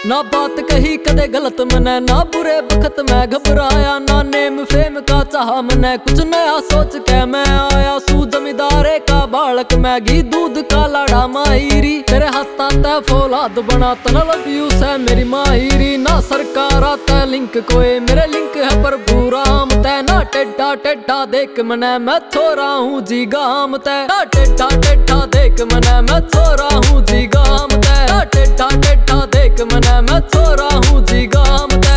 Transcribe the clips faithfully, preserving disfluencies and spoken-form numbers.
ना बात कही कदे गलत मने, ना बुरे वक्त में घबराया, ना नेम फेम का चाह मने। कुछ नया सोच के मैं आया सू जमींदारे का बालक, मैगी दूध का लाड़ा माहिरी। तेरे हाथा तै फौलाद बना तना लव यू से मेरी माहिरी। ना सरकार आता लिंक कोई मेरे लिंक है पर राम तै। ना टेढ़ा टेढ़ा देख मने मैं छोरा हूँ जी गाम तै। ना टेढ़ा टेढ़ा देख मने मैं छोरा हूँ जी गाम तै। ना टेढ़ा टेढ़ा देख मने मैं छोरा हूँ जी गाम तै।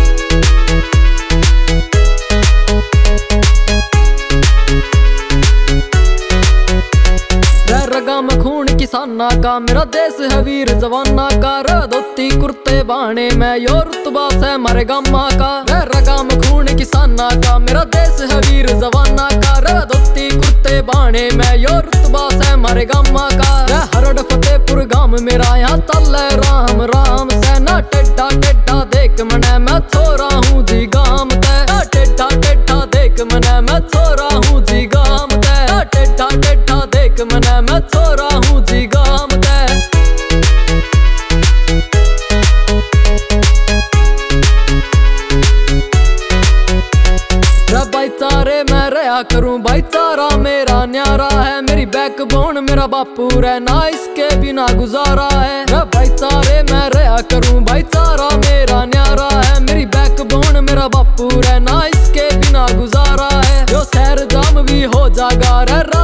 रगा में खून किसाना का मेरा देश है वीर जवाना का। धोती कुर्ते बाणे में यो रुतबा से मारे गामा का। रगा में खून किसाना का मेरा देश है वीर जवाना का। धोती कुर्ते बाणे में यो रुतबा से मारे गामा का। हरड़ फतेहपुर गांव मेरा यहाँ चल राम राम से। ना टेढ़ा टेढ़ा देख मने मैं छोरा हूँ जी गाम तै। ना टेढ़ा टेढ़ा देख मने मैं छोरा हूँ जी गाम तै। ना टेढ़ा टेढ़ा देख मने मैं छोरा हूँ जी गाम तै। भाईचारे मैं रहा करूं, भाईचारा मेरा न्यारा है। मेरी बैकबोन मेरा बापू रे, ना इसके बिना गुजारा है। भाईचारे मैं रहा करूं, भाईचारा मेरा न्यारा है। मेरी बैकबोन मेरा बापू रे, ना इसके बिना गुजारा है। जो शहर जाम भी हो जागा रे।